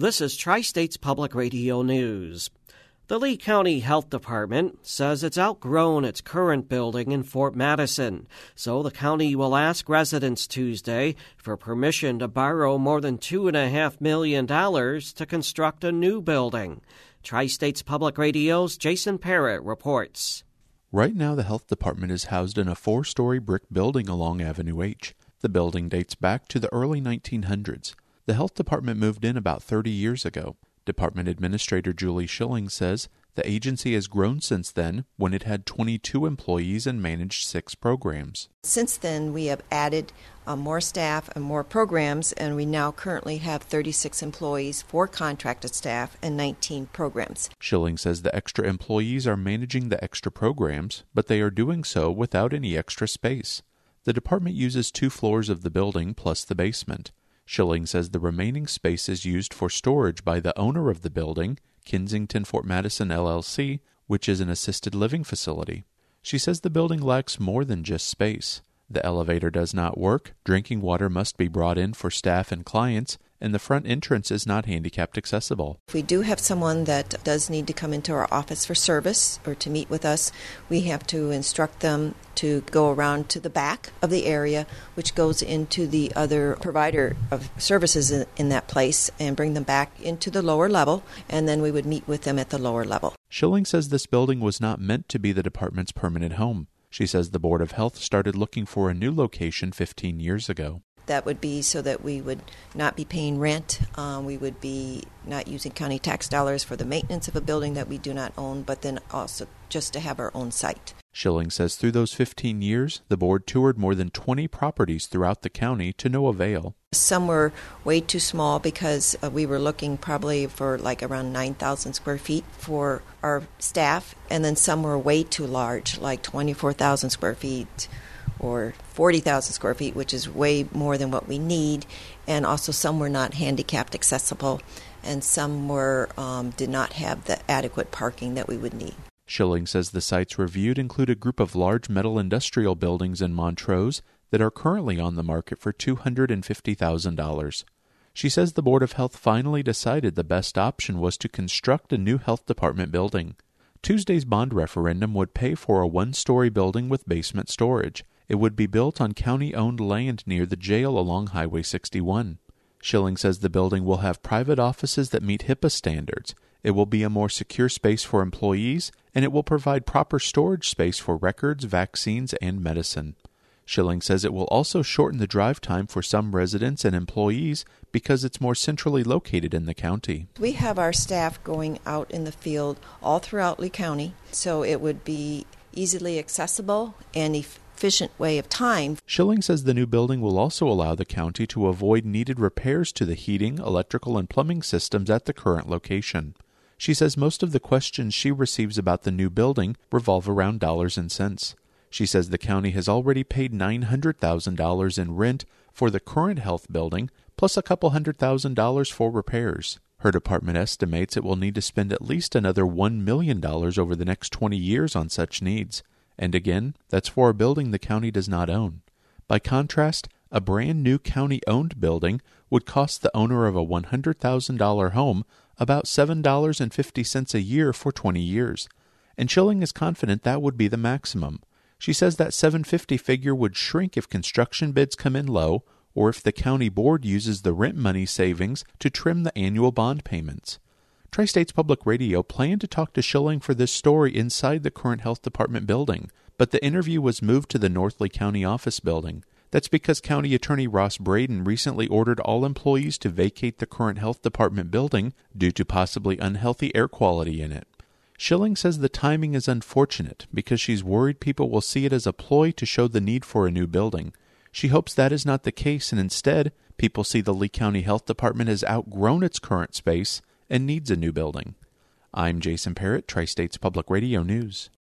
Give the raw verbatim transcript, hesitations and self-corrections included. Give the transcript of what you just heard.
This is Tri-States Public Radio News. The Lee County Health Department says it's outgrown its current building in Fort Madison, so the county will ask residents Tuesday for permission to borrow more than two point five million dollars to construct a new building. Tri-States Public Radio's Jason Parrott reports. Right now, the health department is housed in a four-story brick building along Avenue H. The building dates back to the early nineteen hundreds. The health department moved in about thirty years ago. Department Administrator Julie Schilling says the agency has grown since then, when it had twenty-two employees and managed six programs. Since then, we have added uh, more staff and more programs, and we now currently have thirty-six employees, four contracted staff, and nineteen programs. Schilling says the extra employees are managing the extra programs, but they are doing so without any extra space. The department uses two floors of the building plus the basement. Schilling says the remaining space is used for storage by the owner of the building, Kensington Fort Madison L L C, which is an assisted living facility. She says the building lacks more than just space. The elevator does not work, drinking water must be brought in for staff and clients, and the front entrance is not handicapped accessible. If we do have someone that does need to come into our office for service or to meet with us, we have to instruct them to go around to the back of the area, which goes into the other provider of services in, in that place, and bring them back into the lower level, and then we would meet with them at the lower level. Schilling says this building was not meant to be the department's permanent home. She says the Board of Health started looking for a new location fifteen years ago. That would be so that we would not be paying rent. Um, we would be not using county tax dollars for the maintenance of a building that we do not own, but then also just to have our own site. Schilling says through those fifteen years, the board toured more than twenty properties throughout the county to no avail. Some were way too small because uh, we were looking probably for like around nine thousand square feet for our staff, and then some were way too large, like twenty-four thousand square feet or forty thousand square feet, which is way more than what we need, and also some were not handicapped accessible, and some were um, did not have the adequate parking that we would need. Schilling says the sites reviewed include a group of large metal industrial buildings in Montrose that are currently on the market for two hundred fifty thousand dollars. She says the Board of Health finally decided the best option was to construct a new health department building. Tuesday's bond referendum would pay for a one-story building with basement storage. It would be built on county-owned land near the jail along Highway sixty-one. Schilling says the building will have private offices that meet HIPAA standards. It will be a more secure space for employees, and it will provide proper storage space for records, vaccines, and medicine. Schilling says it will also shorten the drive time for some residents and employees because it's more centrally located in the county. We have our staff going out in the field all throughout Lee County, so it would be easily accessible and efficient way of time. Schilling says the new building will also allow the county to avoid needed repairs to the heating, electrical, and plumbing systems at the current location. She says most of the questions she receives about the new building revolve around dollars and cents. She says the county has already paid nine hundred thousand dollars in rent for the current health building, plus a couple hundred thousand dollars for repairs. Her department estimates it will need to spend at least another one million dollars over the next twenty years on such needs. And again, that's for a building the county does not own. By contrast, a brand new county-owned building would cost the owner of a one hundred thousand dollars home about seven dollars and fifty cents a year for twenty years. And Schilling is confident that would be the maximum. She says that seven hundred fifty dollars figure would shrink if construction bids come in low or if the county board uses the rent money savings to trim the annual bond payments. Tri-States Public Radio planned to talk to Schilling for this story inside the current health department building, but the interview was moved to the North Lee County office building. That's because County Attorney Ross Braden recently ordered all employees to vacate the current health department building due to possibly unhealthy air quality in it. Schilling says the timing is unfortunate because she's worried people will see it as a ploy to show the need for a new building. She hopes that is not the case, and instead, people see the Lee County Health Department has outgrown its current space and needs a new building. I'm Jason Parrott, Tri-States Public Radio News.